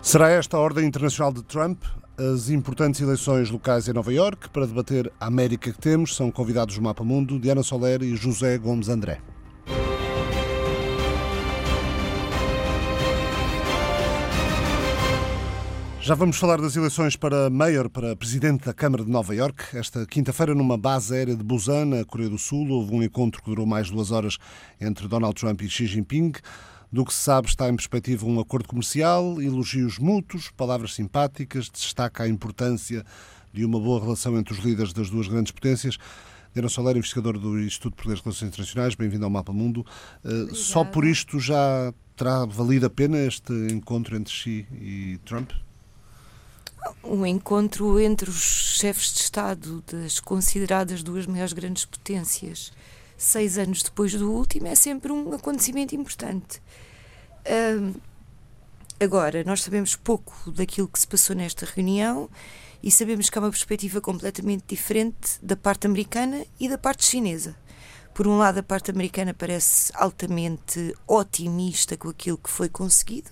Será esta a ordem internacional de Trump? As importantes eleições locais em Nova Iorque, para debater a América que temos, são convidados do Mapa Mundo Diana Soler e José Gomes André. Já vamos falar das eleições para Mayor, para Presidente da Câmara de Nova Iorque. Esta quinta-feira, numa base aérea de Busan, na Coreia do Sul, houve um encontro que durou mais de 2 horas entre Donald Trump e Xi Jinping. Do que se sabe, está em perspectiva um acordo comercial, elogios mútuos, palavras simpáticas, destaca a importância de uma boa relação entre os líderes das duas grandes potências. Diana Soler, investigador do Instituto de Poderes e Relações Internacionais, bem-vindo ao Mapa Mundo. Só por isto já terá valido a pena este encontro entre Xi e Trump? Um encontro entre os chefes de Estado das consideradas duas maiores grandes potências, 6 anos depois do último, é sempre um acontecimento importante. Agora, nós sabemos pouco daquilo que se passou nesta reunião e sabemos que há uma perspectiva completamente diferente da parte americana e da parte chinesa. Por um lado, a parte americana parece altamente otimista com aquilo que foi conseguido,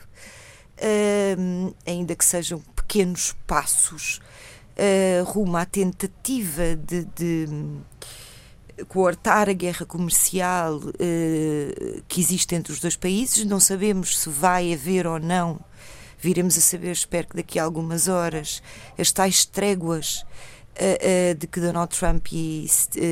ainda que sejam pequenos passos rumo à tentativa de coartar a guerra comercial que existe entre os dois países. Não sabemos se vai haver ou não, viremos a saber, espero que daqui a algumas horas, as tais tréguas de que Donald Trump e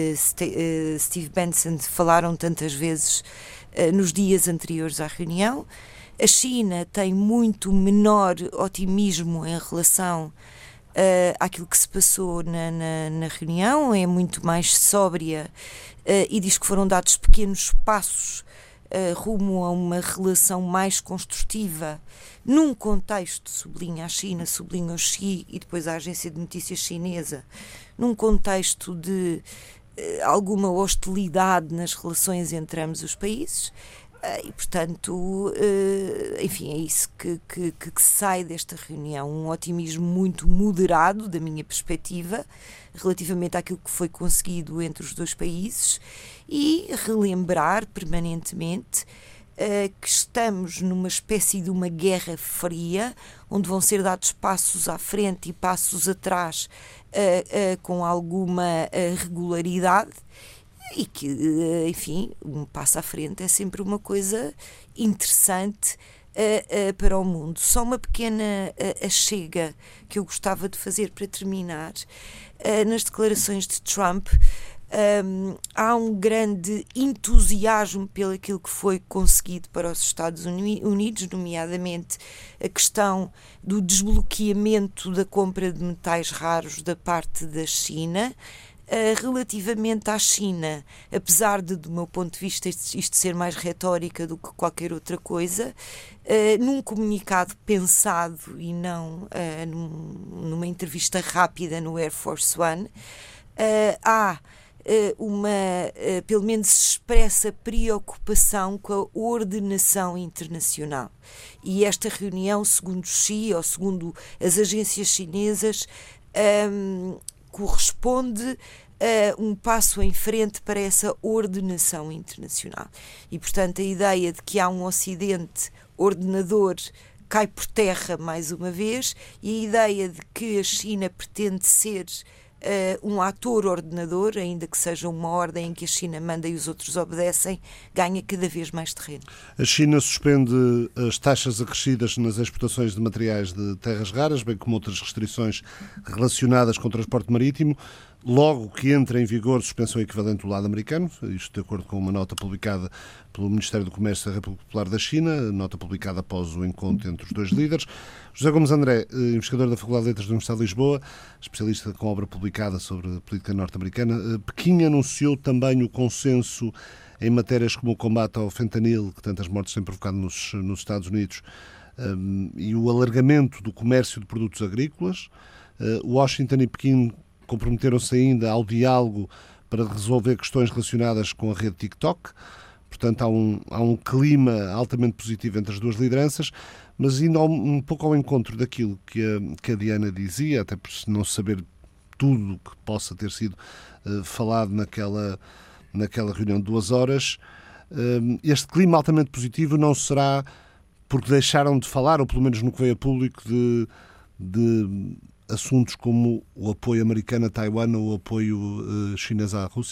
Steve Bannon falaram tantas vezes nos dias anteriores à reunião. A China tem muito menor otimismo em relação àquilo que se passou na reunião, é muito mais sóbria e diz que foram dados pequenos passos rumo a uma relação mais construtiva num contexto, sublinha a China, sublinha o Xi e depois a agência de notícias chinesa, num contexto de alguma hostilidade nas relações entre ambos os países. E, portanto, enfim, é isso que sai desta reunião, um otimismo muito moderado, da minha perspectiva, relativamente àquilo que foi conseguido entre os dois países, e relembrar permanentemente que estamos numa espécie de uma guerra fria, onde vão ser dados passos à frente e passos atrás com alguma regularidade, e que, enfim, um passo à frente é sempre uma coisa interessante para o mundo. Só uma pequena achega que eu gostava de fazer para terminar. Nas declarações de Trump há um grande entusiasmo pelo aquilo que foi conseguido para os Estados Unidos, nomeadamente a questão do desbloqueamento da compra de metais raros da parte da China. Relativamente à China, apesar de, do meu ponto de vista, isto ser mais retórica do que qualquer outra coisa, num comunicado pensado e não numa entrevista rápida no Air Force One, há uma, pelo menos expressa, preocupação com a ordenação internacional. E esta reunião, segundo Xi, ou segundo as agências chinesas, corresponde a um passo em frente para essa ordenação internacional. E, portanto, a ideia de que há um Ocidente ordenador cai por terra mais uma vez, e a ideia de que a China pretende ser um ator ordenador, ainda que seja uma ordem em que a China manda e os outros obedecem, ganha cada vez mais terreno. A China suspende as taxas acrescidas nas exportações de materiais de terras raras, bem como outras restrições relacionadas com o transporte marítimo. Logo que entra em vigor suspensão equivalente do lado americano, isto de acordo com uma nota publicada pelo Ministério do Comércio da República Popular da China, nota publicada após o encontro entre os dois líderes. José Gomes André, investigador da Faculdade de Letras da Universidade de Lisboa, especialista com obra publicada sobre a política norte-americana. Pequim anunciou também o consenso em matérias como o combate ao fentanil, que tantas mortes tem provocado nos Estados Unidos, e o alargamento do comércio de produtos agrícolas. Washington e Pequim comprometeram-se ainda ao diálogo para resolver questões relacionadas com a rede TikTok. Portanto, há um clima altamente positivo entre as duas lideranças, mas indo um pouco ao encontro daquilo que a Diana dizia, até por não saber tudo que possa ter sido falado naquela reunião de 2 horas, este clima altamente positivo não será porque deixaram de falar, ou pelo menos no que veio a público, de assuntos como o apoio americano a Taiwan ou o apoio chinês à Rússia?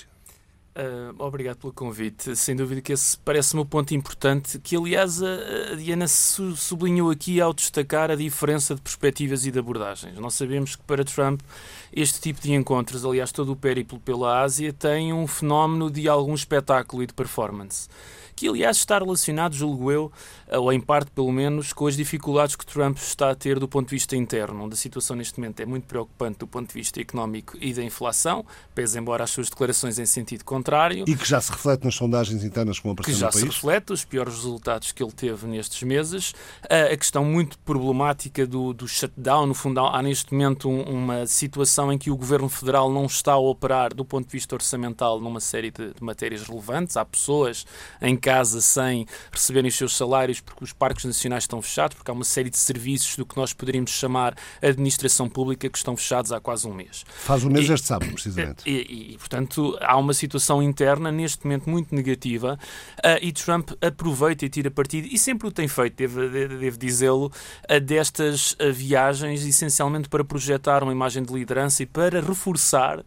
Obrigado pelo convite. Sem dúvida que esse parece-me um ponto importante, que aliás a Diana sublinhou aqui ao destacar a diferença de perspectivas e de abordagens. Nós sabemos que para Trump este tipo de encontros, aliás todo o périplo pela Ásia, tem um fenómeno de algum espetáculo e de performance, que aliás está relacionado, julgo eu, ou em parte pelo menos, com as dificuldades que Trump está a ter do ponto de vista interno, onde a situação neste momento é muito preocupante do ponto de vista económico e da inflação, pese embora as suas declarações em sentido contrário. E que já se reflete nas sondagens internas com a pressão do país. Que já se reflete, os piores resultados que ele teve nestes meses. A questão muito problemática do shutdown, no fundo há neste momento uma situação em que o Governo Federal não está a operar do ponto de vista orçamental numa série de matérias relevantes. Há pessoas em casa sem receberem os seus salários porque os parques nacionais estão fechados, porque há uma série de serviços do que nós poderíamos chamar administração pública que estão fechados há quase um mês. Faz um mês este sábado, precisamente. Portanto, há uma situação interna neste momento muito negativa e Trump aproveita e tira partido, e sempre o tem feito, devo dizê-lo, destas viagens, essencialmente para projetar uma imagem de liderança e para reforçar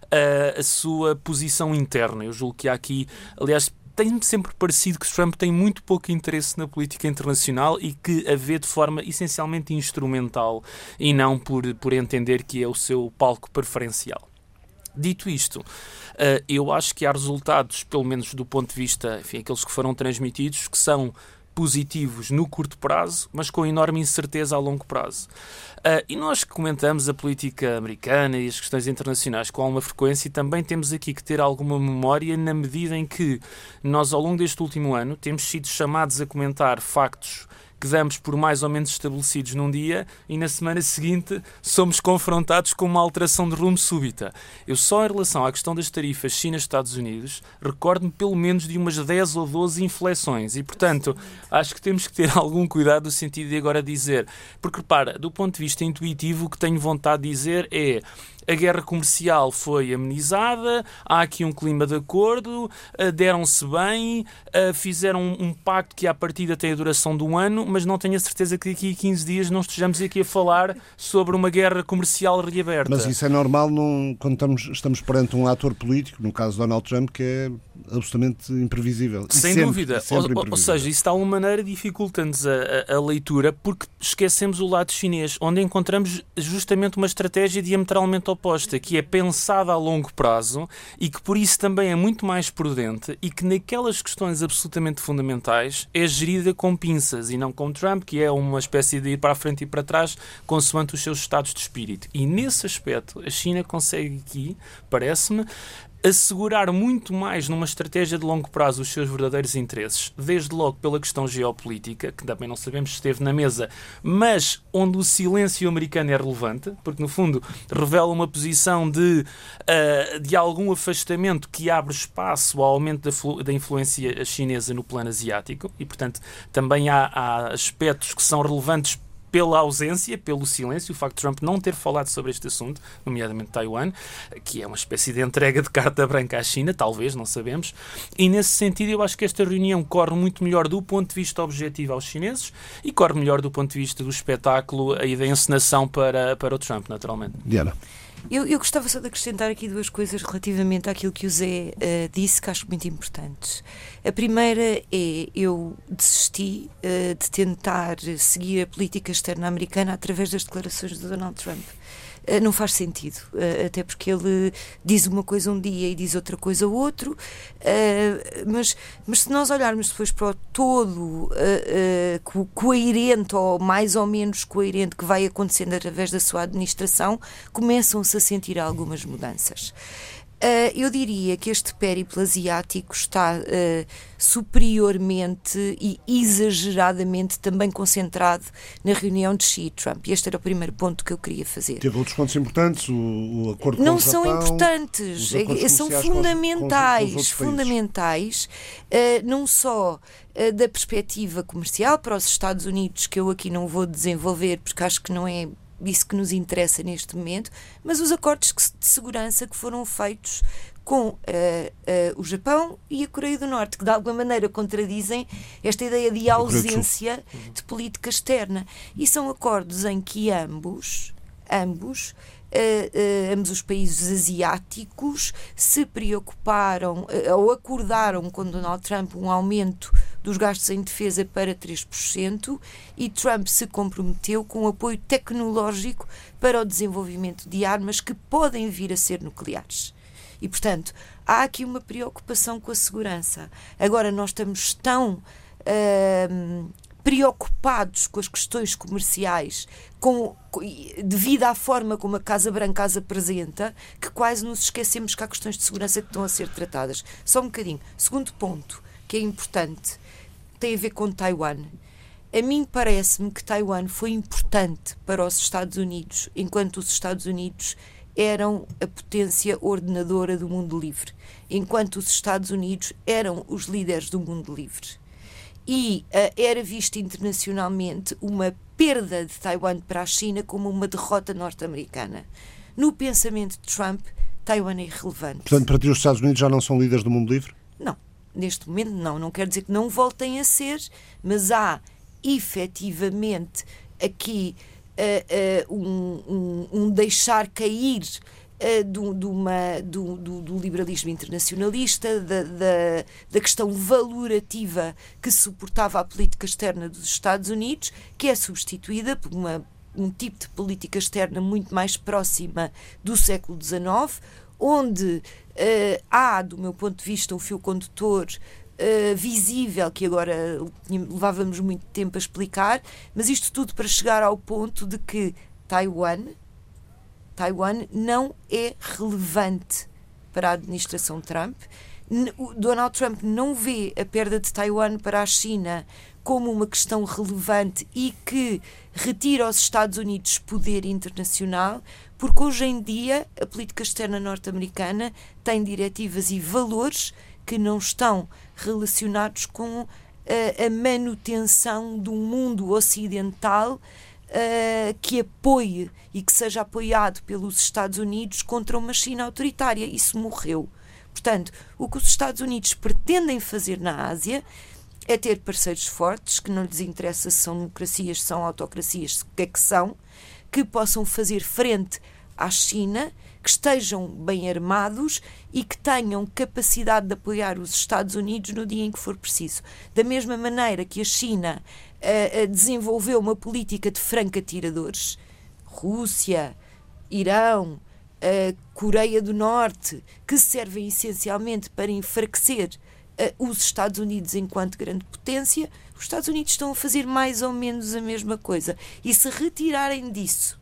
a sua posição interna. Eu julgo que há aqui, aliás, tem-me sempre parecido que Trump tem muito pouco interesse na política internacional e que a vê de forma essencialmente instrumental e não por entender que é o seu palco preferencial. Dito isto, eu acho que há resultados, pelo menos do ponto de vista, enfim, aqueles que foram transmitidos, que são positivos no curto prazo, mas com enorme incerteza a longo prazo. E nós que comentamos a política americana e as questões internacionais com alguma frequência, também temos aqui que ter alguma memória na medida em que nós, ao longo deste último ano, temos sido chamados a comentar factos que damos por mais ou menos estabelecidos num dia e na semana seguinte somos confrontados com uma alteração de rumo súbita. Eu só em relação à questão das tarifas China-Estados Unidos recordo-me pelo menos de umas 10 ou 12 inflexões e, portanto, acho que temos que ter algum cuidado no sentido de agora dizer, porque repara, do ponto de vista intuitivo o que tenho vontade de dizer é: a guerra comercial foi amenizada, há aqui um clima de acordo, deram-se bem, fizeram um pacto que à partida tem a duração de um ano, mas não tenho a certeza que daqui a 15 dias não estejamos aqui a falar sobre uma guerra comercial reaberta. Mas isso é normal quando estamos perante um ator político, no caso Donald Trump, que é absolutamente imprevisível. Sem dúvida. Ou seja, isso de alguma maneira dificulta-nos a leitura porque esquecemos o lado chinês, onde encontramos justamente uma estratégia diametralmente oposta, que é pensada a longo prazo e que por isso também é muito mais prudente e que naquelas questões absolutamente fundamentais é gerida com pinças e não com Trump, que é uma espécie de ir para a frente e para trás consoante os seus estados de espírito. E nesse aspecto a China consegue aqui, parece-me, assegurar muito mais numa estratégia de longo prazo os seus verdadeiros interesses, desde logo pela questão geopolítica, que também não sabemos se esteve na mesa, mas onde o silêncio americano é relevante, porque no fundo revela uma posição de algum afastamento que abre espaço ao aumento da influência chinesa no plano asiático e, portanto, também há aspectos que são relevantes pela ausência, pelo silêncio, o facto de Trump não ter falado sobre este assunto, nomeadamente Taiwan, que é uma espécie de entrega de carta branca à China, talvez, não sabemos, e nesse sentido eu acho que esta reunião corre muito melhor do ponto de vista objetivo aos chineses e corre melhor do ponto de vista do espetáculo e da encenação para o Trump, naturalmente. Diana. Eu gostava só de acrescentar aqui duas coisas relativamente àquilo que o Zé disse, que acho muito importantes. A primeira é, eu desisti de tentar seguir a política externa americana através das declarações de Donald Trump. Não faz sentido, até porque ele diz uma coisa um dia e diz outra coisa outro, mas se nós olharmos depois para o todo coerente ou mais ou menos coerente que vai acontecendo através da sua administração, começam-se a sentir algumas mudanças. Eu diria que este périplo asiático está superiormente e exageradamente também concentrado na reunião de Xi e Trump. E este era o primeiro ponto que eu queria fazer. Teve outros pontos importantes, o acordo com não o Japão, são importantes, são fundamentais, fundamentais, não só da perspectiva comercial para os Estados Unidos, que eu aqui não vou desenvolver porque acho que não é isso que nos interessa neste momento, mas os acordos de segurança que foram feitos com o Japão e a Coreia do Norte, que de alguma maneira contradizem esta ideia de ausência de política externa. E são acordos em que ambos os países asiáticos se preocuparam ou acordaram com Donald Trump um aumento dos gastos em defesa para 3%, e Trump se comprometeu com apoio tecnológico para o desenvolvimento de armas que podem vir a ser nucleares. E, portanto, há aqui uma preocupação com a segurança. Agora, nós estamos tão preocupados com as questões comerciais, devido à forma como a Casa Branca as apresenta, que quase nos esquecemos que há questões de segurança que estão a ser tratadas. Só um bocadinho. Segundo ponto, que é importante, tem a ver com Taiwan. A mim parece-me que Taiwan foi importante para os Estados Unidos, enquanto os Estados Unidos eram a potência ordenadora do mundo livre, enquanto os Estados Unidos eram os líderes do mundo livre. E era visto internacionalmente uma perda de Taiwan para a China como uma derrota norte-americana. No pensamento de Trump, Taiwan é irrelevante. Portanto, para ti os Estados Unidos já não são líderes do mundo livre? Não. Neste momento não. Não quer dizer que não voltem a ser, mas há efetivamente aqui um deixar cair do liberalismo internacionalista, da questão valorativa que suportava a política externa dos Estados Unidos, que é substituída por um tipo de política externa muito mais próxima do século XIX, onde há, do meu ponto de vista, um fio condutor visível, que agora levávamos muito tempo a explicar, mas isto tudo para chegar ao ponto de que Taiwan não é relevante para a administração Trump. Donald Trump não vê a perda de Taiwan para a China como uma questão relevante e que retira aos Estados Unidos poder internacional, porque hoje em dia a política externa norte-americana tem diretivas e valores que não estão relacionados com a manutenção de um mundo ocidental que apoie e que seja apoiado pelos Estados Unidos contra uma China autoritária. Isso morreu. Portanto, o que os Estados Unidos pretendem fazer na Ásia é ter parceiros fortes, que não lhes interessa se são democracias, se são autocracias, o que é que são, que possam fazer frente à China, que estejam bem armados e que tenham capacidade de apoiar os Estados Unidos no dia em que for preciso. Da mesma maneira que a China desenvolveu uma política de franco-atiradores, Rússia, Irão, Coreia do Norte, que servem essencialmente para enfraquecer os Estados Unidos enquanto grande potência, os Estados Unidos estão a fazer mais ou menos a mesma coisa. E se retirarem disso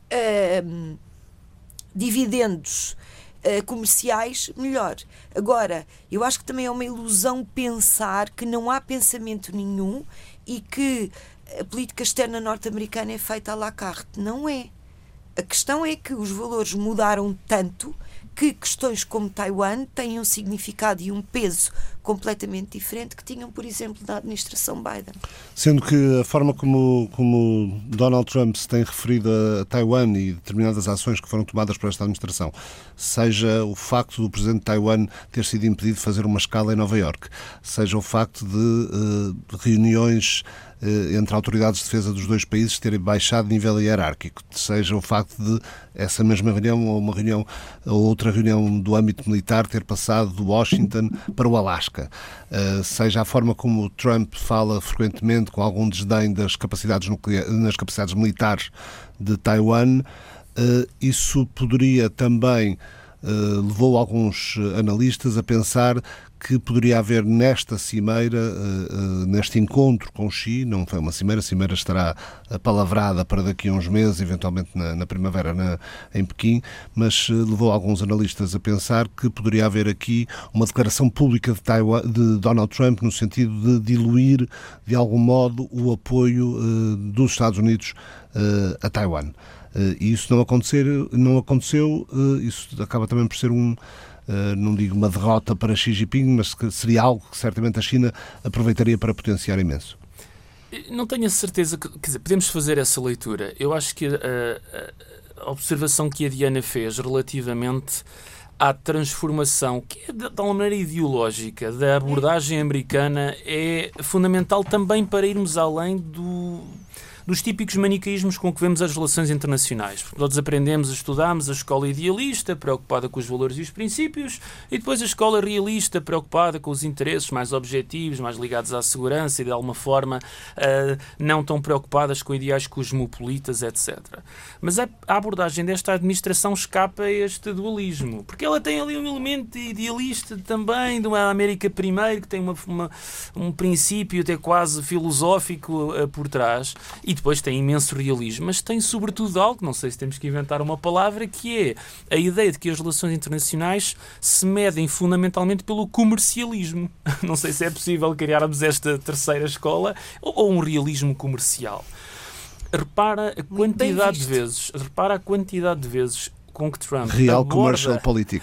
dividendos comerciais, melhor. Agora, eu acho que também é uma ilusão pensar que não há pensamento nenhum e que a política externa norte-americana é feita à la carte. Não é. A questão é que os valores mudaram tanto que questões como Taiwan têm um significado e um peso completamente diferente que tinham, por exemplo, na administração Biden. Sendo que a forma como Donald Trump se tem referido a Taiwan e determinadas ações que foram tomadas por esta administração, seja o facto do presidente de Taiwan ter sido impedido de fazer uma escala em Nova Iorque, seja o facto de reuniões entre autoridades de defesa dos dois países terem baixado de nível hierárquico, seja o facto de essa mesma reunião ou uma reunião ou outra reunião do âmbito militar ter passado de Washington para o Alasca, seja a forma como Trump fala frequentemente com algum desdém das capacidades militares de Taiwan, isso poderia também levou alguns analistas a pensar que poderia haver nesta cimeira, neste encontro com Xi, não foi uma cimeira, a cimeira estará apalavrada para daqui a uns meses, eventualmente na primavera em Pequim, mas levou alguns analistas a pensar que poderia haver aqui uma declaração pública de Donald Trump no sentido de diluir, de algum modo, o apoio dos Estados Unidos a Taiwan. E isso não aconteceu, isso acaba também por ser não digo uma derrota para Xi Jinping, mas que seria algo que certamente a China aproveitaria para potenciar imenso. Não tenho a certeza, quer dizer, podemos fazer essa leitura. Eu acho que a observação que a Diana fez relativamente à transformação, que é de tal maneira ideológica, da abordagem americana, é fundamental também para irmos além dos típicos manicaísmos com que vemos as relações internacionais. Nós aprendemos, estudamos a escola idealista, preocupada com os valores e os princípios, e depois a escola realista, preocupada com os interesses mais objetivos, mais ligados à segurança e, de alguma forma, não tão preocupadas com ideais cosmopolitas, etc. Mas a abordagem desta administração escapa a este dualismo, porque ela tem ali um elemento idealista também, de uma América primeiro, que tem um princípio até quase filosófico por trás, e depois tem imenso realismo, mas tem sobretudo algo, não sei se temos que inventar uma palavra, que é a ideia de que as relações internacionais se medem fundamentalmente pelo comercialismo. Não sei se é possível criarmos esta terceira escola ou um realismo comercial. Repara a quantidade de vezes com que Trump Real aborda... Commercial Politic.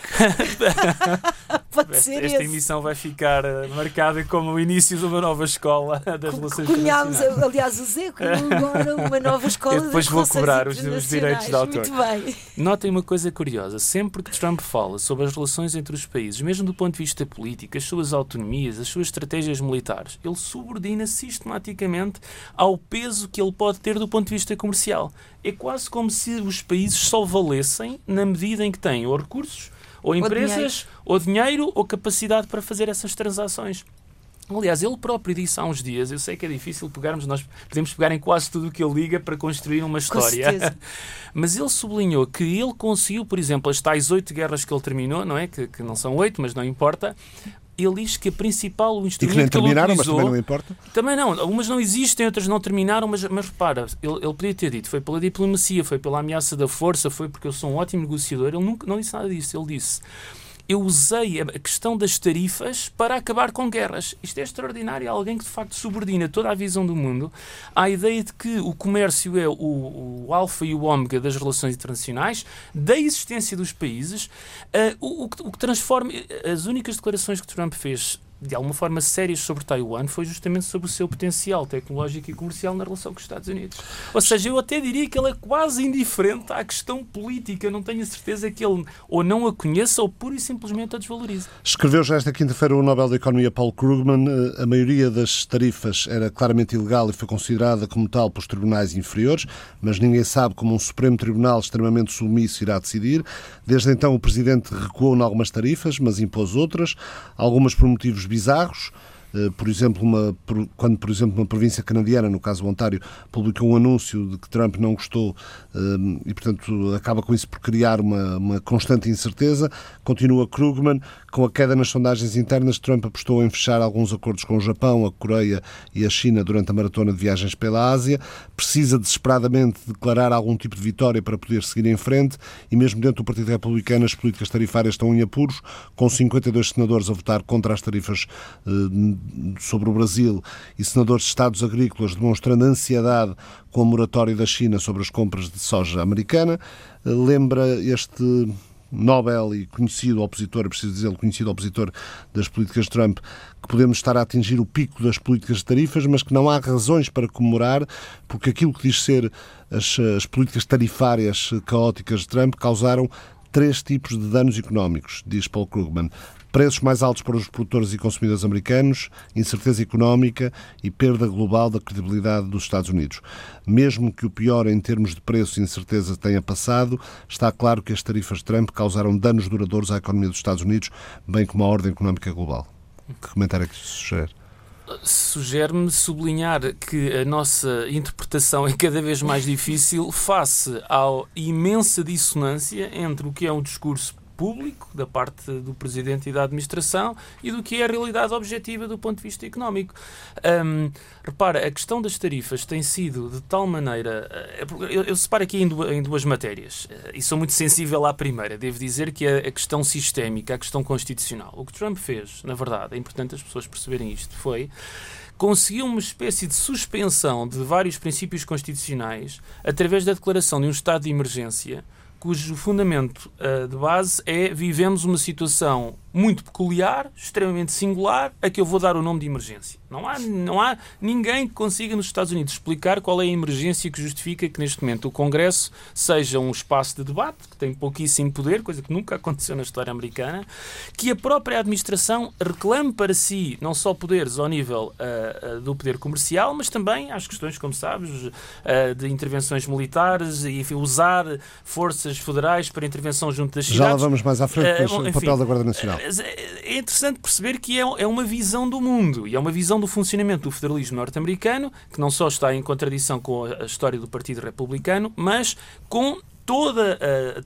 Pode ser esta emissão vai ficar marcada como o início de uma nova escola das relações internacionais. internacionais. Aliás, o Zé cunhou agora uma nova escola das relações internacionais. Depois vou cobrar os direitos de autor. Muito bem. Notem uma coisa curiosa. Sempre que Trump fala sobre as relações entre os países, mesmo do ponto de vista político, as suas autonomias, as suas estratégias militares, ele subordina sistematicamente ao peso que ele pode ter do ponto de vista comercial. É quase como se os países só valessem na medida em que têm ou recursos, ou empresas, ou dinheiro, ou capacidade para fazer essas transações. Aliás, ele próprio disse há uns dias, eu sei que é difícil pegarmos, nós podemos pegar em quase tudo o que ele diga para construir uma história, mas ele sublinhou que ele conseguiu, por exemplo, as tais 8 guerras que ele terminou, não é? Que não são 8, mas não importa. Ele diz que a principal, o instrumento que nem terminaram, que ele utilizou, mas também não importa. Também não. Algumas não existem, outras não terminaram, mas repara, ele podia ter dito, foi pela diplomacia, foi pela ameaça da força, foi porque eu sou um ótimo negociador. Ele nunca não disse nada disso. Ele disse: eu usei a questão das tarifas para acabar com guerras. Isto é extraordinário. Alguém que, de facto, subordina toda a visão do mundo à ideia de que o comércio é o alfa e o ômega das relações internacionais, da existência dos países, o que transforma... As únicas declarações que Trump fez de alguma forma sérias sobre Taiwan foi justamente sobre o seu potencial tecnológico e comercial na relação com os Estados Unidos. Ou seja, eu até diria que ele é quase indiferente à questão política. Não tenho a certeza que ele ou não a conheça ou pura e simplesmente a desvaloriza. Escreveu já esta quinta-feira o Nobel da Economia Paul Krugman. A maioria das tarifas era claramente ilegal e foi considerada como tal pelos tribunais inferiores, mas ninguém sabe como um Supremo Tribunal extremamente submisso irá decidir. Desde então o Presidente recuou em algumas tarifas, mas impôs outras, algumas por motivos bizarros. Por exemplo, quando uma província canadiana, no caso o Ontário, publicou um anúncio de que Trump não gostou e, portanto, acaba com isso por criar uma constante incerteza. Continua Krugman. Com a queda nas sondagens internas, Trump apostou em fechar alguns acordos com o Japão, a Coreia e a China durante a maratona de viagens pela Ásia. Precisa desesperadamente declarar algum tipo de vitória para poder seguir em frente e mesmo dentro do Partido Republicano as políticas tarifárias estão em apuros, com 52 senadores a votar contra as tarifas sobre o Brasil e senadores de estados agrícolas demonstrando ansiedade com a moratória da China sobre as compras de soja americana. Lembra este Nobel e conhecido opositor, é preciso dizer, conhecido opositor das políticas de Trump, que podemos estar a atingir o pico das políticas de tarifas, mas que não há razões para comemorar, porque aquilo que diz ser as políticas tarifárias caóticas de Trump causaram 3 tipos de danos económicos, diz Paul Krugman. Preços mais altos para os produtores e consumidores americanos, incerteza económica e perda global da credibilidade dos Estados Unidos. Mesmo que o pior em termos de preços e incerteza tenha passado, está claro que as tarifas de Trump causaram danos duradouros à economia dos Estados Unidos, bem como à ordem económica global. Que comentário é que isso sugere? Sugere-me sublinhar que a nossa interpretação é cada vez mais difícil face à imensa dissonância entre o que é um discurso público, da parte do Presidente e da Administração, e do que é a realidade objetiva do ponto de vista económico. Repara, a questão das tarifas tem sido de tal maneira... Eu separo aqui em duas matérias, e sou muito sensível à primeira. Devo dizer que é a questão sistémica, a questão constitucional. O que Trump fez, na verdade, é importante as pessoas perceberem isto, conseguiu uma espécie de suspensão de vários princípios constitucionais através da declaração de um estado de emergência, cujo fundamento de base é vivemos uma situação muito peculiar, extremamente singular, a que eu vou dar o nome de emergência. Não há ninguém que consiga nos Estados Unidos explicar qual é a emergência que justifica que neste momento o Congresso seja um espaço de debate, que tem pouquíssimo poder, coisa que nunca aconteceu na história americana, que a própria administração reclame para si não só poderes ao nível do poder comercial, mas também às questões, como sabes, de intervenções militares e enfim, usar forças federais para intervenção junto das cidades. Já lá vamos mais à frente, mas o papel da Guarda Nacional. É interessante perceber que é uma visão do mundo e é uma visão do funcionamento do federalismo norte-americano, que não só está em contradição com a história do Partido Republicano, mas com toda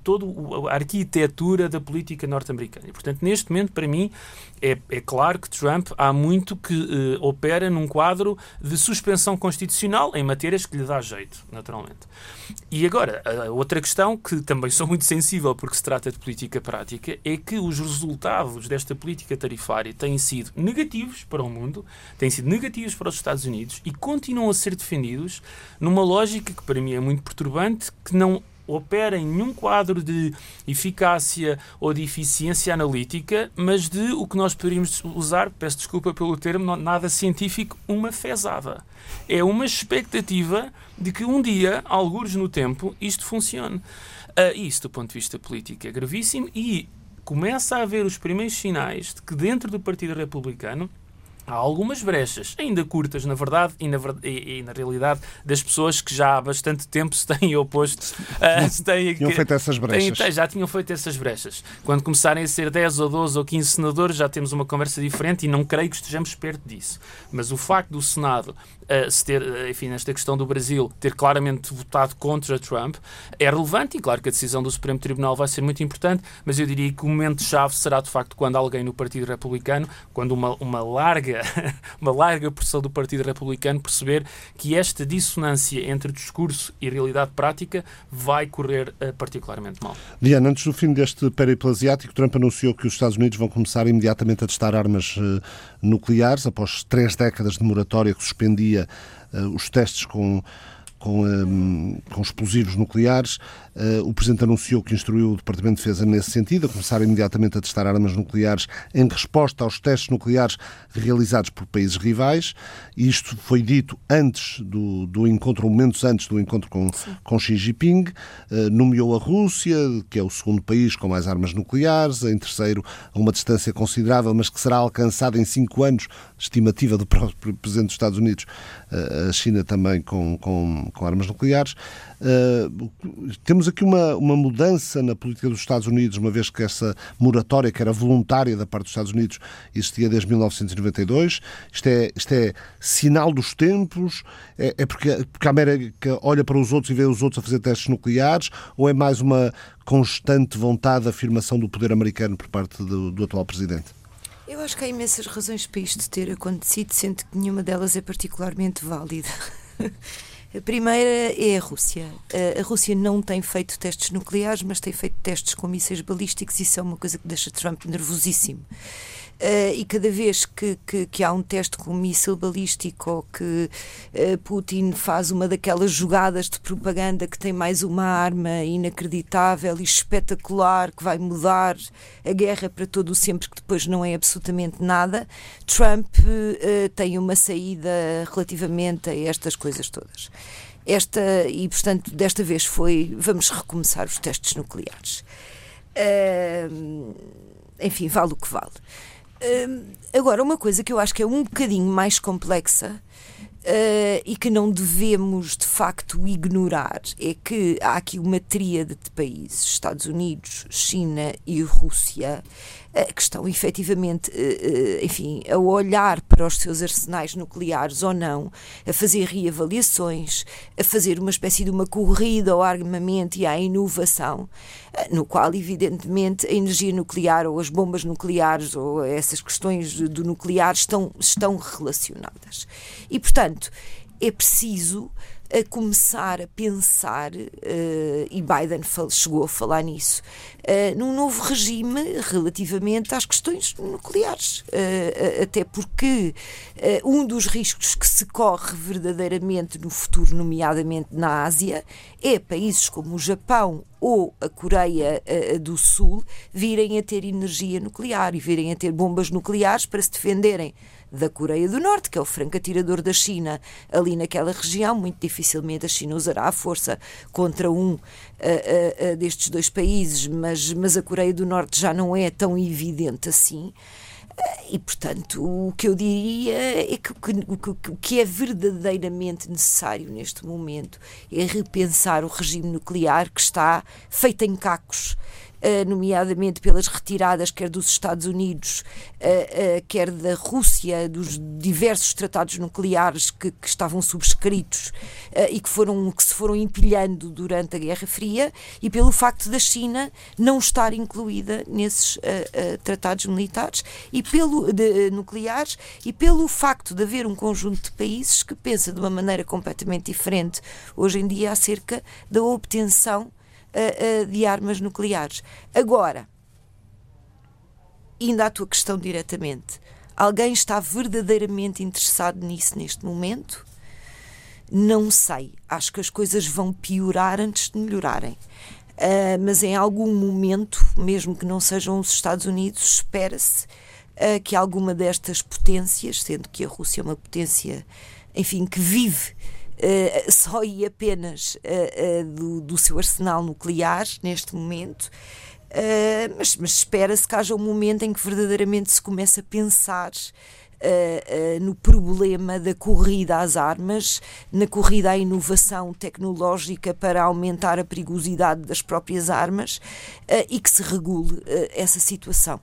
a arquitetura da política norte-americana. E, portanto, neste momento, para mim, é claro que Trump há muito que opera num quadro de suspensão constitucional em matérias que lhe dá jeito, naturalmente. E agora, a outra questão, que também sou muito sensível porque se trata de política prática, é que os resultados desta política tarifária têm sido negativos para o mundo, têm sido negativos para os Estados Unidos e continuam a ser defendidos numa lógica que para mim é muito perturbante, que não opera em nenhum quadro de eficácia ou de eficiência analítica, mas de o que nós poderíamos usar, peço desculpa pelo termo, nada científico, uma fezada. É uma expectativa de que um dia, algures no tempo, isto funcione. Isso, do ponto de vista político, é gravíssimo e começa a haver os primeiros sinais de que dentro do Partido Republicano há algumas brechas, ainda curtas, na verdade, e na realidade, das pessoas que já há bastante tempo se têm oposto. Tinham feito essas brechas. Já tinham feito essas brechas. Quando começarem a ser 10 ou 12 ou 15 senadores, já temos uma conversa diferente e não creio que estejamos perto disso. Mas o facto do Senado, enfim, nesta questão do Brasil, ter claramente votado contra Trump, é relevante e claro que a decisão do Supremo Tribunal vai ser muito importante, mas eu diria que o momento-chave será, de facto, quando alguém no Partido Republicano, quando uma larga porção do Partido Republicano perceber que esta dissonância entre discurso e realidade prática vai correr particularmente mal. Diana, antes do fim deste périplo asiático, Trump anunciou que os Estados Unidos vão começar imediatamente a testar armas nucleares, após 3 décadas de moratória que suspendia os testes com explosivos nucleares. O Presidente anunciou que instruiu o Departamento de Defesa nesse sentido, a começar imediatamente a testar armas nucleares em resposta aos testes nucleares realizados por países rivais. E isto foi dito antes do encontro, momentos antes do encontro com Xi Jinping. Nomeou a Rússia, que é o segundo país com mais armas nucleares, em terceiro a uma distância considerável, mas que será alcançada em 5 anos, estimativa do próprio Presidente dos Estados Unidos, a China também com armas nucleares. Temos aqui uma mudança na política dos Estados Unidos, uma vez que essa moratória, que era voluntária da parte dos Estados Unidos, existia desde 1992. Isto é sinal dos tempos? É porque a América olha para os outros e vê os outros a fazer testes nucleares? Ou é mais uma constante vontade de afirmação do poder americano por parte do atual Presidente? Eu acho que há imensas razões para isto ter acontecido, sendo que nenhuma delas é particularmente válida. A primeira é a Rússia. A Rússia não tem feito testes nucleares, mas tem feito testes com mísseis balísticos. Isso é uma coisa que deixa Trump nervosíssimo. E cada vez que há um teste com um míssil balístico ou que Putin faz uma daquelas jogadas de propaganda que tem mais uma arma inacreditável e espetacular que vai mudar a guerra para todo o sempre, que depois não é absolutamente nada, Trump tem uma saída relativamente a estas coisas todas. E portanto desta vez vamos recomeçar os testes nucleares. Enfim, vale o que vale. Agora, uma coisa que eu acho que é um bocadinho mais complexa e que não devemos de facto ignorar é que há aqui uma tríade de países, Estados Unidos, China e Rússia, que estão efetivamente, enfim, a olhar para os seus arsenais nucleares ou não, a fazer reavaliações, a fazer uma espécie de uma corrida ao armamento e à inovação, no qual, evidentemente, a energia nuclear ou as bombas nucleares ou essas questões do nuclear estão relacionadas. E, portanto, é preciso a começar a pensar, e Biden chegou a falar nisso, num novo regime relativamente às questões nucleares. Até porque um dos riscos que se corre verdadeiramente no futuro, nomeadamente na Ásia, é países como o Japão ou a Coreia do Sul virem a ter energia nuclear e virem a ter bombas nucleares para se defenderem da Coreia do Norte, que é o franco atirador da China ali naquela região. Muito dificilmente a China usará a força contra destes dois países, mas a Coreia do Norte já não é tão evidente assim. E, portanto, o que eu diria é que o que é verdadeiramente necessário neste momento é repensar o regime nuclear, que está feito em cacos, nomeadamente pelas retiradas quer dos Estados Unidos, quer da Rússia, dos diversos tratados nucleares que estavam subscritos e que se foram empilhando durante a Guerra Fria, e pelo facto da China não estar incluída nesses tratados militares e nucleares, e pelo facto de haver um conjunto de países que pensa de uma maneira completamente diferente hoje em dia acerca da obtenção de armas nucleares. Agora, indo à tua questão diretamente, alguém está verdadeiramente interessado nisso neste momento? Não sei. Acho que as coisas vão piorar antes de melhorarem. Mas em algum momento, mesmo que não sejam os Estados Unidos, espera-se que alguma destas potências, sendo que a Rússia é uma potência, enfim, que vive só e apenas do seu arsenal nuclear neste momento, mas espera-se que haja um momento em que verdadeiramente se comece a pensar no problema da corrida às armas, na corrida à inovação tecnológica para aumentar a perigosidade das próprias armas, e que se regule essa situação.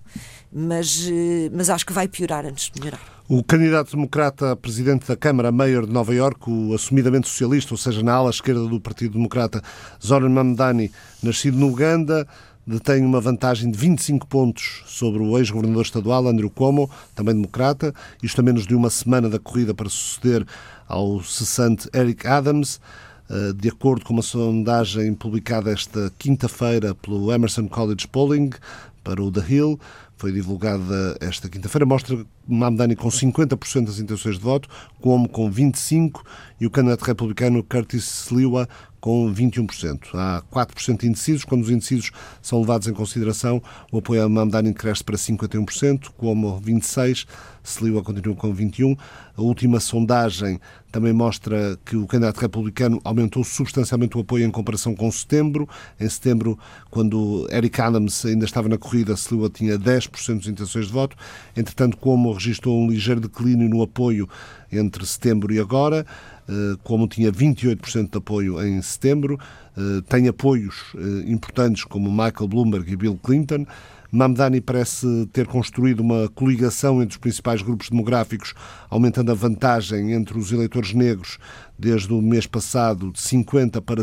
Mas acho que vai piorar antes de melhorar. O candidato democrata a presidente da Câmara, Mayor de Nova Iorque, o assumidamente socialista, ou seja, na ala esquerda do Partido Democrata, Zoran Mamdani, nascido no Uganda, detém uma vantagem de 25 pontos sobre o ex-governador estadual, Andrew Cuomo, também democrata, isto a menos de uma semana da corrida para suceder ao cessante Eric Adams. De acordo com uma sondagem publicada esta quinta-feira pelo Emerson College Polling para o The Hill, foi divulgada esta quinta-feira, mostra Mamdani com 50% das intenções de voto, Cuomo com 25% e o candidato republicano Curtis Sliwa com 21%. Há 4% indecisos. Quando os indecisos são levados em consideração, o apoio a Mamdani cresce para 51%, Cuomo 26%, Sliwa continua com 21%. A última sondagem também mostra que o candidato republicano aumentou substancialmente o apoio em comparação com setembro. Em setembro, quando Eric Adams ainda estava na corrida, Sliwa tinha 10% das intenções de voto. Entretanto, Cuomo registrou um ligeiro declínio no apoio entre setembro e agora. Cuomo tinha 28% de apoio em setembro, tem apoios importantes como Michael Bloomberg e Bill Clinton. Mamdani parece ter construído uma coligação entre os principais grupos demográficos, aumentando a vantagem entre os eleitores negros desde o mês passado de 50% para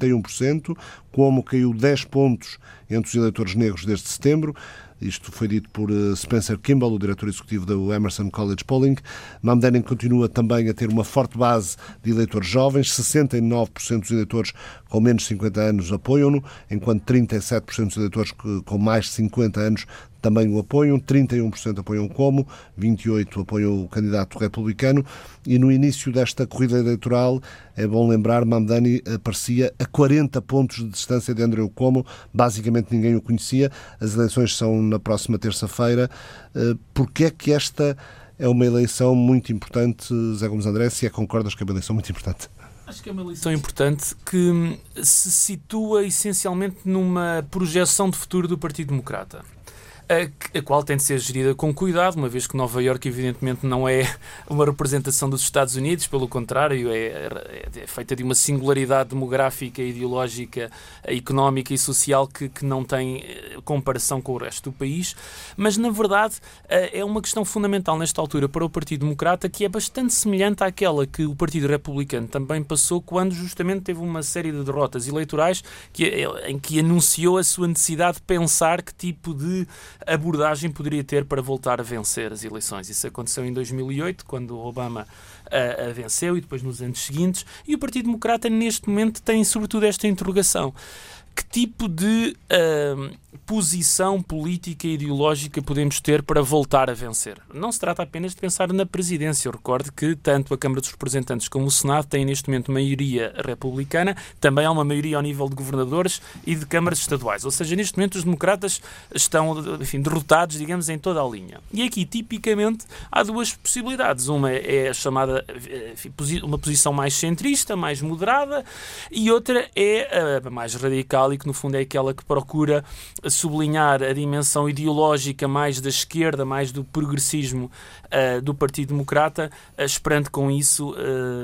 71%, Cuomo caiu 10 pontos entre os eleitores negros desde setembro. Isto foi dito por Spencer Kimball, o diretor executivo do Emerson College Polling. Mamdani continua também a ter uma forte base de eleitores jovens. 69% dos eleitores com menos de 50 anos apoiam-no, enquanto 37% dos eleitores com mais de 50 anos também o apoiam, 31% apoiam Cuomo, 28% apoiam o candidato republicano. E no início desta corrida eleitoral, é bom lembrar, Mamdani aparecia a 40 pontos de distância de Andrew Cuomo, basicamente ninguém o conhecia. As eleições são na próxima terça-feira. Porquê é que esta é uma eleição muito importante, Zé Gomes André, se concordas que é uma eleição muito importante? Acho que é uma eleição importante que se situa essencialmente numa projeção de futuro do Partido Democrata, a qual tem de ser gerida com cuidado, uma vez que Nova Iorque evidentemente não é uma representação dos Estados Unidos, pelo contrário, é feita de uma singularidade demográfica, ideológica, económica e social que não tem comparação com o resto do país, mas na verdade é uma questão fundamental nesta altura para o Partido Democrata, que é bastante semelhante àquela que o Partido Republicano também passou quando justamente teve uma série de derrotas eleitorais em que anunciou a sua necessidade de pensar que tipo de abordagem poderia ter para voltar a vencer as eleições. Isso aconteceu em 2008, quando Obama venceu e depois nos anos seguintes. E o Partido Democrata, neste momento, tem sobretudo esta interrogação. Que tipo de posição política e ideológica podemos ter para voltar a vencer? Não se trata apenas de pensar na presidência. Eu recordo que tanto a Câmara dos Representantes como o Senado têm neste momento maioria republicana, também há uma maioria ao nível de governadores e de câmaras estaduais. Ou seja, neste momento os democratas estão, enfim, derrotados, digamos, em toda a linha. E aqui, tipicamente, há duas possibilidades. Uma é a chamada, enfim, uma posição mais centrista, mais moderada, e outra é a mais radical, e que no fundo é aquela que procura sublinhar a dimensão ideológica mais da esquerda, mais do progressismo do Partido Democrata, esperando com isso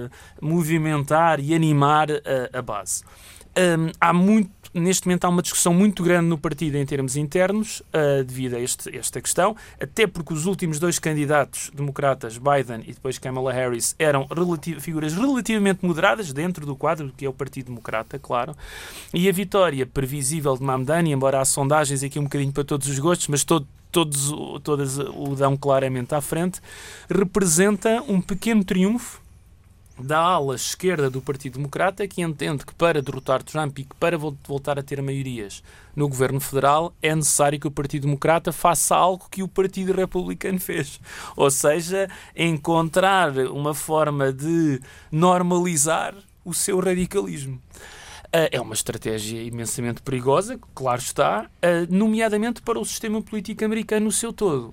movimentar e animar a base. Neste momento há uma discussão muito grande no partido em termos internos devido a esta questão, até porque os últimos dois candidatos democratas, Biden e depois Kamala Harris, eram figuras relativamente moderadas dentro do quadro que é o Partido Democrata, claro, e a vitória previsível de Mamdani, embora há sondagens aqui um bocadinho para todos os gostos, mas todas o dão claramente à frente, representa um pequeno triunfo da ala esquerda do Partido Democrata, que entende que para derrotar Trump e que para voltar a ter maiorias no governo federal é necessário que o Partido Democrata faça algo que o Partido Republicano fez. Ou seja, encontrar uma forma de normalizar o seu radicalismo. É uma estratégia imensamente perigosa, claro está, nomeadamente para o sistema político americano no seu todo.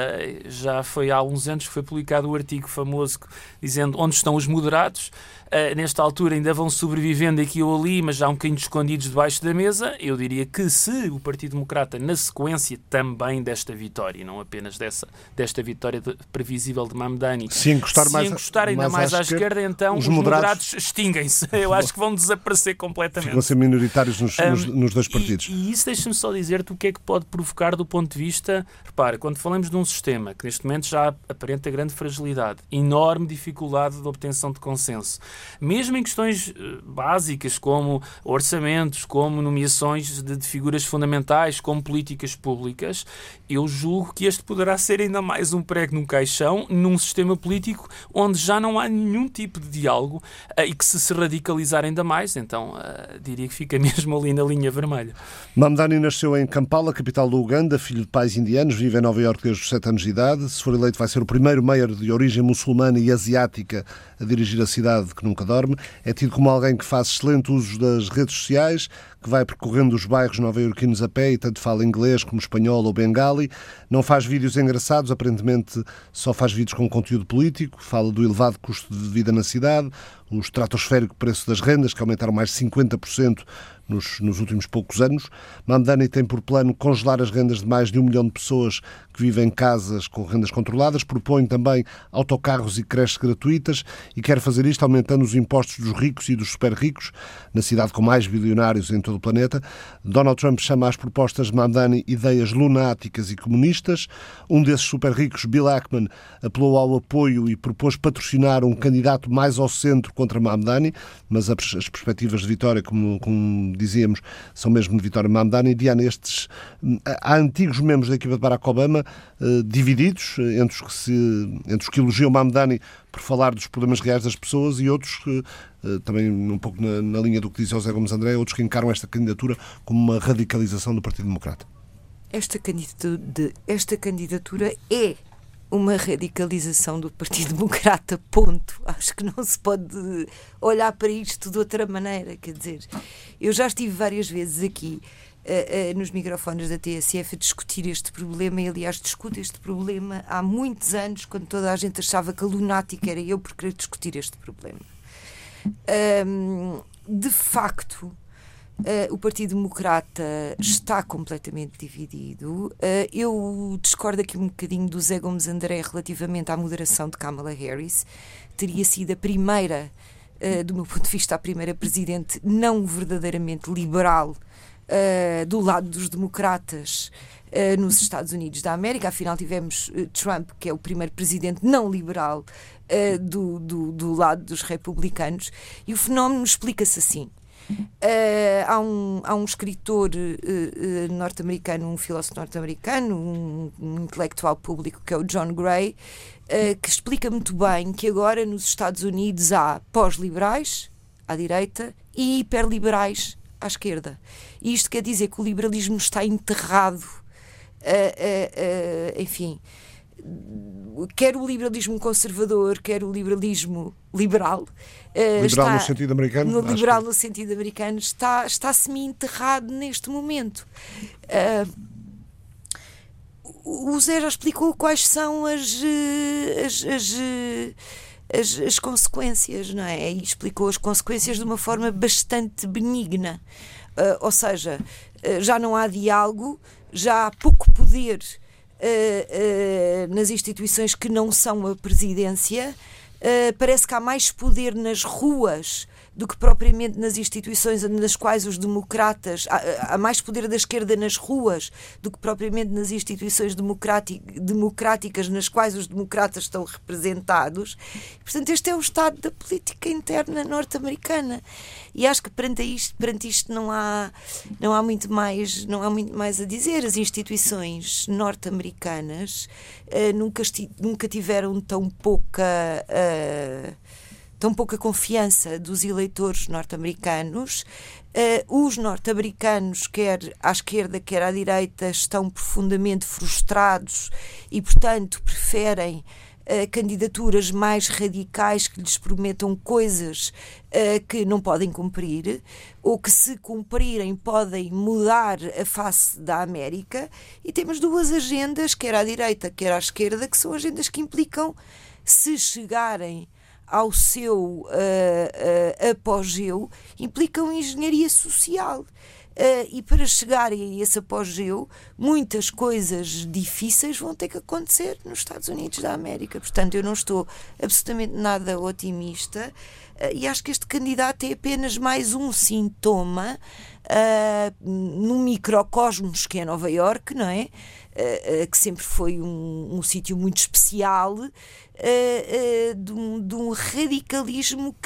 Já foi há uns anos que foi publicado o artigo famoso dizendo onde estão os moderados. Nesta altura ainda vão sobrevivendo aqui ou ali, mas já um bocadinho escondidos debaixo da mesa. Eu diria que se o Partido Democrata, na sequência também desta vitória, e não apenas desta vitória previsível de Mamdani, se encostar ainda mais à esquerda, então os moderados extinguem-se. Eu acho que vão desaparecer completamente. Ficam a ser minoritários nos dois partidos. E isso deixa-me só dizer-te o que é que pode provocar do ponto de vista... Repara, quando falamos de um sistema que neste momento já aparenta grande fragilidade, enorme dificuldade de obtenção de consenso, mesmo em questões básicas como orçamentos, como nomeações de figuras fundamentais, como políticas públicas, eu julgo que este poderá ser ainda mais um prego num caixão, num sistema político onde já não há nenhum tipo de diálogo e que se radicalizar ainda mais, então diria que fica mesmo ali na linha vermelha. Mamdani nasceu em Kampala, capital do Uganda, filho de pais indianos, vive em Nova Iorque desde os 7 anos de idade. Se for eleito vai ser o primeiro mayor de origem muçulmana e asiática a dirigir a cidade que nunca dorme. É tido como alguém que faz excelente uso das redes sociais, que vai percorrendo os bairros nova-iorquinos a pé e tanto fala inglês como espanhol ou bengali. Não faz vídeos engraçados, aparentemente só faz vídeos com conteúdo político. Fala do elevado custo de vida na cidade, o estratosférico preço das rendas, que aumentaram mais de 50% nos últimos poucos anos. Mamdani tem por plano congelar as rendas de mais de 1 milhão de pessoas que vivem em casas com rendas controladas. Propõe também autocarros e creches gratuitas e quer fazer isto aumentando os impostos dos ricos e dos super ricos, na cidade com mais bilionários em todo o planeta. Donald Trump chama às propostas de Mamdani ideias lunáticas e comunistas. Um desses super ricos, Bill Ackman, apelou ao apoio e propôs patrocinar um candidato mais ao centro contra Mamdani, mas as perspectivas de vitória, como dizíamos, são mesmo de vitória Mamdani. Diana, há antigos membros da equipa de Barack Obama divididos entre os que elogiam Mamdani por falar dos problemas reais das pessoas e outros que, também um pouco na linha do que disse José Gomes André, outros que encaram esta candidatura como uma radicalização do Partido Democrata. Esta candidatura é uma radicalização do Partido Democrata, ponto. Acho que não se pode olhar para isto de outra maneira, quer dizer, eu já estive várias vezes aqui nos microfones da TSF a discutir este problema e, aliás, discuto este problema há muitos anos, quando toda a gente achava que a lunática era eu por querer discutir este problema. De facto, o Partido Democrata está completamente dividido. Eu discordo aqui um bocadinho do Zé Gomes André relativamente à moderação de Kamala Harris. Teria sido a primeira, do meu ponto de vista, a primeira presidente não verdadeiramente liberal do lado dos democratas nos Estados Unidos da América. Afinal tivemos Trump, que é o primeiro presidente não liberal do lado dos republicanos, e o fenómeno explica-se assim. Há um escritor norte-americano, um filósofo norte-americano, um intelectual público, que é o John Gray, que explica muito bem que agora nos Estados Unidos há pós-liberais à direita e hiperliberais à esquerda. E isto quer dizer que o liberalismo está enterrado, enfim, quer o liberalismo conservador, quer o liberalismo liberal. Liberal no sentido americano? Liberal no sentido americano está semi-enterrado neste momento. O Zé já explicou quais são as consequências, não é? E explicou as consequências de uma forma bastante benigna. Ou seja, já não há diálogo, já há pouco poder nas instituições que não são a presidência. Parece que há mais poder nas ruas do que propriamente nas instituições nas quais os democratas... Há mais poder da esquerda nas ruas do que propriamente nas instituições democráticas nas quais os democratas estão representados. Portanto, este é o estado da política interna norte-americana. E acho que perante isto não há muito mais a dizer. As instituições norte-americanas nunca tiveram tão pouca confiança dos eleitores norte-americanos. Os norte-americanos, quer à esquerda, quer à direita, estão profundamente frustrados e, portanto, preferem candidaturas mais radicais que lhes prometam coisas que não podem cumprir, ou que, se cumprirem, podem mudar a face da América. E temos duas agendas, quer à direita, quer à esquerda, que são agendas que implicam, se chegarem ao seu apogeu, implicam engenharia social. E para chegarem a esse apogeu, muitas coisas difíceis vão ter que acontecer nos Estados Unidos da América. Portanto, eu não estou absolutamente nada otimista, e acho que este candidato é apenas mais um sintoma num microcosmos que é Nova Iorque, não é? Que sempre foi um sítio muito especial, de um radicalismo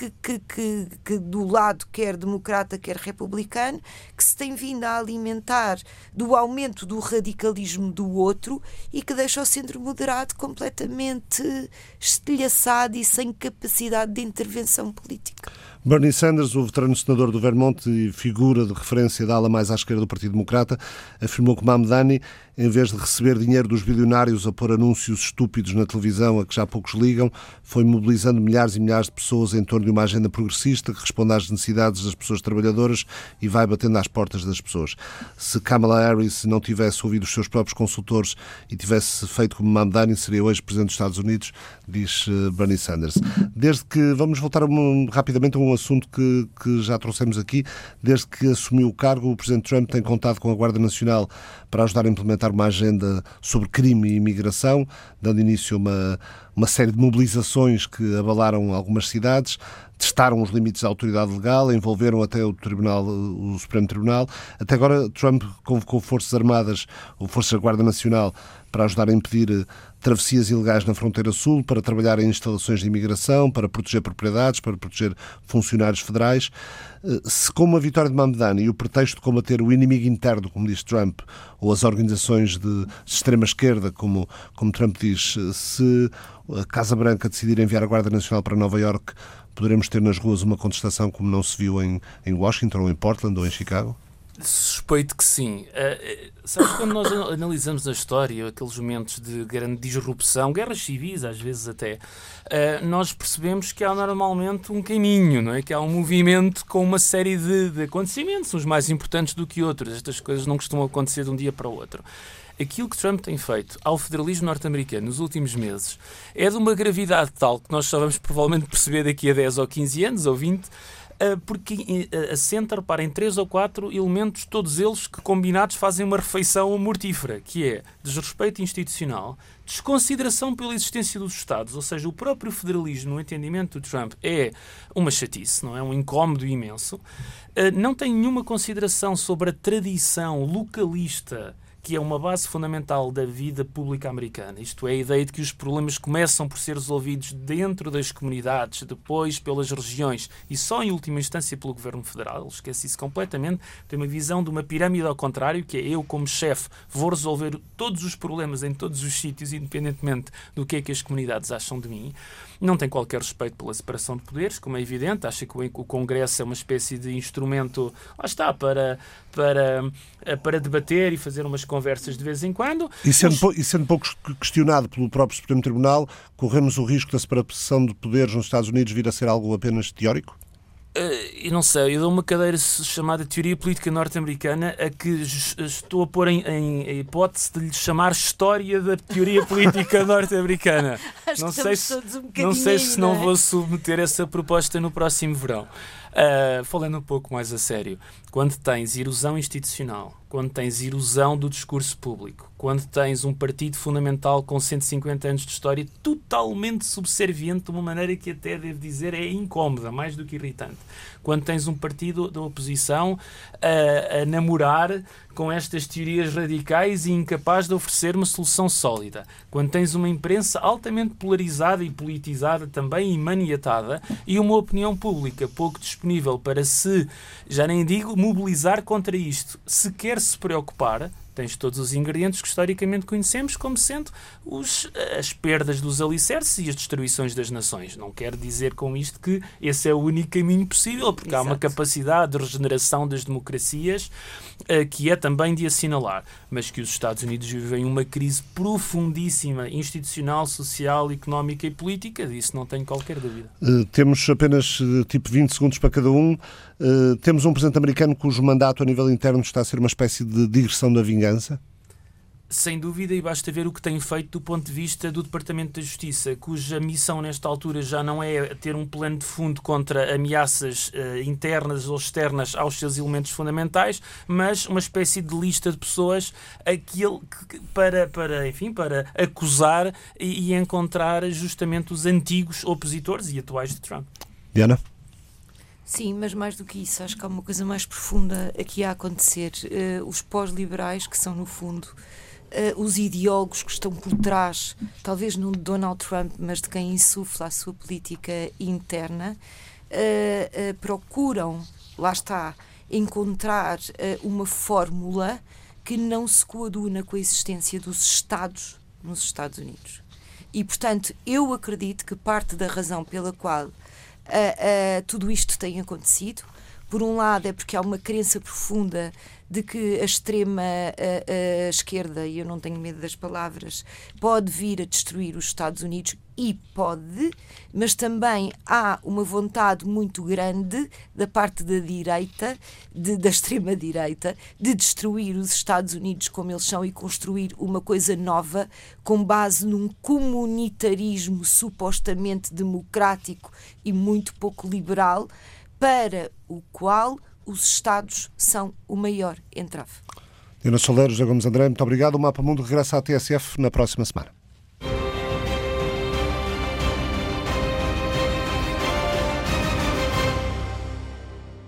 que do lado quer democrata quer republicano, que se tem vindo a alimentar do aumento do radicalismo do outro e que deixa o centro moderado completamente estilhaçado e sem capacidade de intervenção política. Bernie Sanders, o veterano senador do Vermont e figura de referência da ala mais à esquerda do Partido Democrata, afirmou que Mamdani, em vez de receber dinheiro dos bilionários a pôr anúncios estúpidos na televisão a que já poucos ligam, foi mobilizando milhares e milhares de pessoas em torno de uma agenda progressista que responde às necessidades das pessoas trabalhadoras e vai batendo às portas das pessoas. Se Kamala Harris não tivesse ouvido os seus próprios consultores e tivesse feito como Mamdani, seria hoje Presidente dos Estados Unidos, diz Bernie Sanders. Desde que, vamos voltar rapidamente a um assunto que já trouxemos aqui, desde que assumiu o cargo, o Presidente Trump tem contado com a Guarda Nacional para ajudar a implementar uma agenda sobre crime e imigração, dando início a uma série de mobilizações que abalaram algumas cidades, testaram os limites da autoridade legal, envolveram até o Supremo Tribunal. Até agora, Trump convocou Forças Armadas, ou Forças da Guarda Nacional, para ajudar a impedir travessias ilegais na fronteira sul, para trabalhar em instalações de imigração, para proteger propriedades, para proteger funcionários federais. Se com uma vitória de Mamdani e o pretexto de combater o inimigo interno, como diz Trump, ou as organizações de extrema-esquerda, como Trump diz, se a Casa Branca decidir enviar a Guarda Nacional para Nova Iorque, poderemos ter nas ruas uma contestação como não se viu em Washington, ou em Portland, ou em Chicago? Suspeito que sim. Sabes, quando nós analisamos a história, aqueles momentos de grande disrupção, guerras civis às vezes até, nós percebemos que há normalmente um caminho, não é? Que há um movimento com uma série de acontecimentos, uns mais importantes do que outros. Estas coisas não costumam acontecer de um dia para o outro. Aquilo que Trump tem feito ao federalismo norte-americano nos últimos meses é de uma gravidade tal que nós só vamos provavelmente perceber daqui a 10 ou 15 anos ou 20, porque assenta, repara, em 3 ou 4 elementos, todos eles que combinados fazem uma refeição mortífera, que é desrespeito institucional, desconsideração pela existência dos Estados, ou seja, o próprio federalismo, no entendimento do Trump, é uma chatice, não é? Um incómodo imenso, não tem nenhuma consideração sobre a tradição localista que é uma base fundamental da vida pública americana. Isto é, a ideia de que os problemas começam por ser resolvidos dentro das comunidades, depois pelas regiões e só em última instância pelo Governo Federal. Ele esquece isso completamente. Tem uma visão de uma pirâmide ao contrário, que é eu, como chefe, vou resolver todos os problemas em todos os sítios, independentemente do que é que as comunidades acham de mim. Não tem qualquer respeito pela separação de poderes, como é evidente. Acha que o Congresso é uma espécie de instrumento, lá está, para debater e fazer umas conversas de vez em quando. E sendo pouco questionado pelo próprio Supremo Tribunal, corremos o risco da separação de poderes nos Estados Unidos vir a ser algo apenas teórico? Eu não sei, eu dou uma cadeira chamada Teoria Política Norte-Americana a que estou a pôr em hipótese de lhe chamar História da Teoria Política Norte-Americana. Não sei se não vou submeter essa proposta no próximo verão. Falando um pouco mais a sério, quando tens erosão institucional, quando tens erosão do discurso público, quando tens um partido fundamental com 150 anos de história totalmente subserviente de uma maneira que até, devo dizer, é incómoda, mais do que irritante, quando tens um partido da oposição a namorar com estas teorias radicais e incapaz de oferecer uma solução sólida, quando tens uma imprensa altamente polarizada e politizada também e maniatada e uma opinião pública pouco disponível para já nem digo mobilizar contra isto, se quer se preocupar, tens todos os ingredientes que historicamente conhecemos como sendo as perdas dos alicerces e as destruições das nações. Não quero dizer com isto que esse é o único caminho possível, porque há uma capacidade de regeneração das democracias que é também de assinalar, mas que os Estados Unidos vivem uma crise profundíssima, institucional, social, económica e política, disso não tenho qualquer dúvida. Temos apenas tipo 20 segundos para cada um. Temos um presidente americano cujo mandato a nível interno está a ser uma espécie de digressão da vingança? Sem dúvida, e basta ver o que tem feito do ponto de vista do Departamento da Justiça, cuja missão nesta altura já não é ter um plano de fundo contra ameaças internas ou externas aos seus elementos fundamentais, mas uma espécie de lista de pessoas para acusar e encontrar justamente os antigos opositores e atuais de Trump. Diana? Sim, mas mais do que isso, acho que há uma coisa mais profunda aqui a acontecer. Os pós-liberais, que são, no fundo, os ideólogos que estão por trás, talvez não de Donald Trump, mas de quem insufla a sua política interna, procuram, lá está, encontrar uma fórmula que não se coaduna com a existência dos Estados nos Estados Unidos. E, portanto, eu acredito que parte da razão pela qual tudo isto tem acontecido, por um lado é porque há uma crença profunda de que a extrema esquerda, e eu não tenho medo das palavras, pode vir a destruir os Estados Unidos, e pode, mas também há uma vontade muito grande da parte da direita, da extrema-direita, de destruir os Estados Unidos como eles são e construir uma coisa nova com base num comunitarismo supostamente democrático e muito pouco liberal, para o qual os Estados são o maior entrave. Diana Soler, José Gomes André, muito obrigado. O Mapa Mundo regressa à TSF na próxima semana.